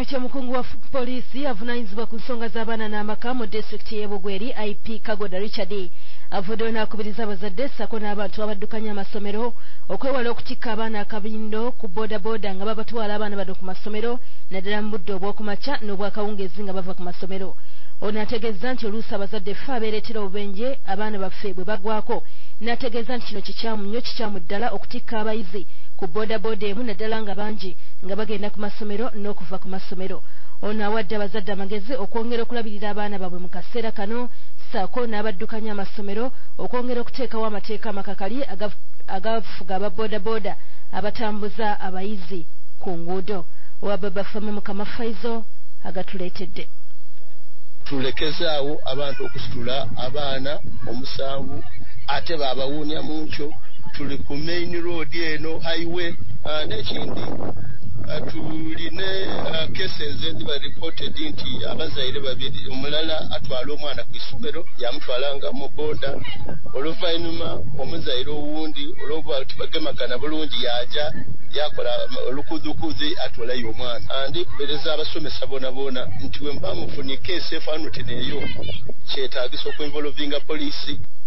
Ekyo mukungu wa poliisi avunaanyizibwa ku nsonga z'abaana n'amaka mu disitulikiti y'e Bugweri IP Kagoda Richard avuddeyo n'akubiriza abazadde ssaako n'abantu abaddukanya amasomero okwewala okutikka abaana akabindo ku boodabooda nga babatwala abaana bano ku masomero naddala mu budde obw'okumakya n'obwakawungeezi nga bava ku masomero. Ono ategeeza nti oluusi abazadde ffe abeereetera obubenje abaana baffe bwe bagwako, n'ategeeza nti kino kikyamu nnyo, kikyamu ddala okutikka abayizi ku boodabooda emu naddala nga bangi nga bagenda ku masomero n'okuva ku masomero. Ono awadde abazadde amagezi okwongera okulabirira abaana baabwe mu kaseera kano ssaako n'abaddukanya amasomero okwongera okuteekawo amateeka amakakali agafuga aba boodabooda abatambuza abayizi ku nguudo. Owababa Fama Mukama Faizo agatuleetedde. Tulekezaawo abantu okusitula abaana omusanvu ate baabawuunya mu nkyo. Tuli ku main road eno highway n'ekindi tuline cases eziba reported nti abazaire babiri omulala atwala omwana ku isomero yamutwalanga mu boda oluvannyuma omuzaire owundi olwokuba tibagemagana bulungi yaja yakola olukuzukuzi atwalayo omwana. Ndikubereza abasomesa boona nti bwe muba mufunye keesi efaanute neeyo kyetaagisa okwenvolovinga poliisi